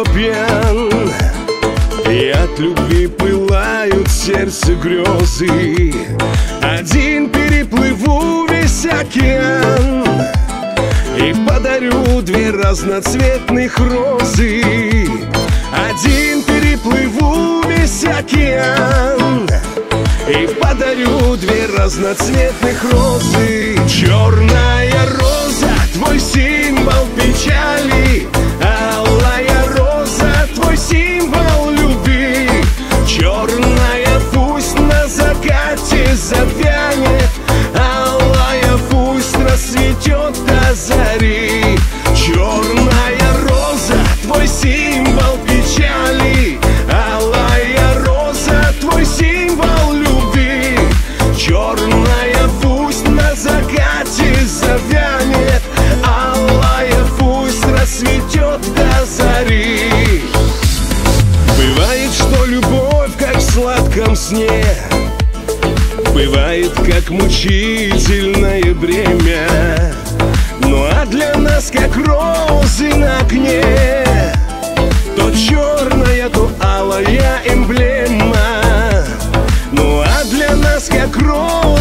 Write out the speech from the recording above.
пьян, и от любви пылают в сердце грезы. Один переплыву весь океан и подарю две разноцветных розы. Один переплыву весь океан и подарю две разноцветных розы. Черная роза, твой символ печали, алая роза, твой символ любви. Черная пусть на закате завянет, алая пусть расцветет до зари. Черная роза, твой символ печали, алая роза, твой символ любви. Черная пусть на закате завянет, алая пусть расцветет до зари. Бывает, что любовь, как в сладком сне, бывает, как мучительное бремя. Ну а для нас, как розы на окне, то черная, то алая эмблема. Ну а для нас, как розы